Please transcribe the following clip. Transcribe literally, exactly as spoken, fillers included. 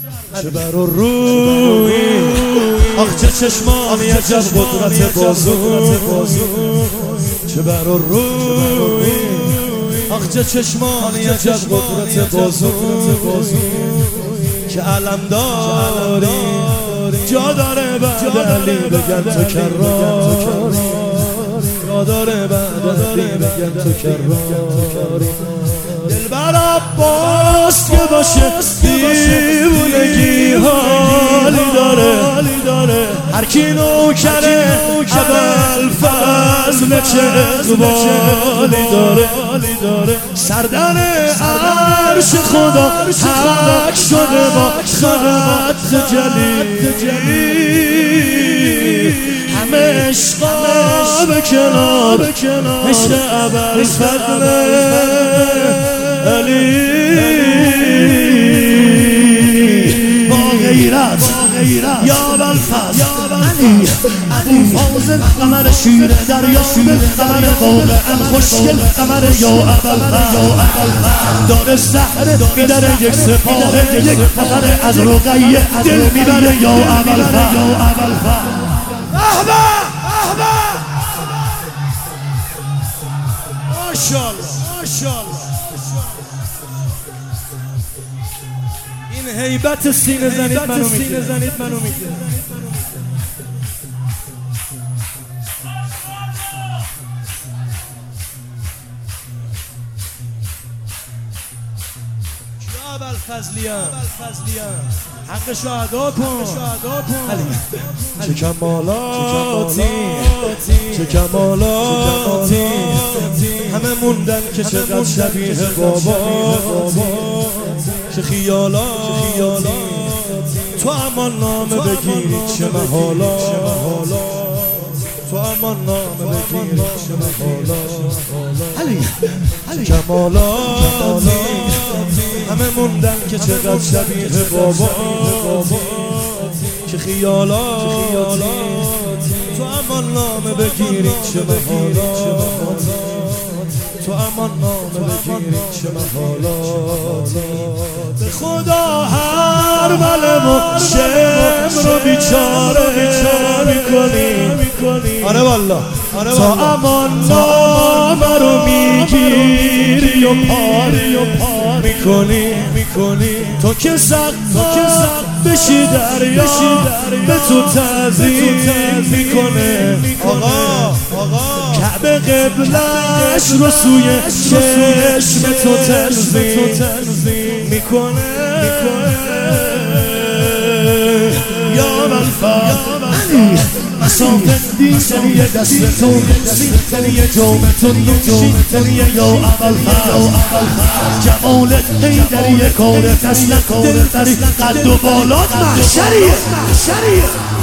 چه بر روی آخ چه چشمانی عجب قدرت بازو چه بر روی آخ چه چشمانی عجب قدرت بازو که علم داری جا داره بعد علی بگن تو کراری جا داره بعد علی بگن تو کراری دلبر عباس که باشه دیوونگی حالی داره هر کی نوکره ابوالفضل چه اقبالی داره سردن عرش خدا حق شده با خط جلی همه عشقا به کنار عشق ابوالفضل علی با غیرت یا ابوالفضل علی ابو فاضل قمر شیر دریا قمر واقعا خوشگل قمر یا ابوالفضل داره زهره میداره یک سپاه یک نفر از رقیه دل میبره یا ابوالفضل احبا احبا ماشاءالله ماشاءالله این هیبت سینه زنید منو میگه ابوالفضلیان حقشو ادا کن چه کمالاتی چه کمالاتی همه موندن که چقدر شبیه بابا چه خیالاتی تو امان نامه بگیری چه محالا تو امان نامه بگیری چه محالا چه کمالاتی همه موندن که چقدر شبیه بابا چه خیالاتی تو امان نامه بگیری چه محالاتی تو امان نامه بگیری چه محالاتی به خدا هر بله و شم رو بیچاره میکنی آره والله تا امان نامه رو میگیری و پاری و پار میکنی تو که سخت بشی دریا به تو تعظیم میکنه آقا کعبه قبلش رو سوی چشم تو تنظیم میکنه یا ابوالفضل مسافت دیدنی دست تو دیدنی جام تو نوشیدنی یا ابوالفضل جمالت حیدری کارت اصلا دلتری قد و بالات محشریه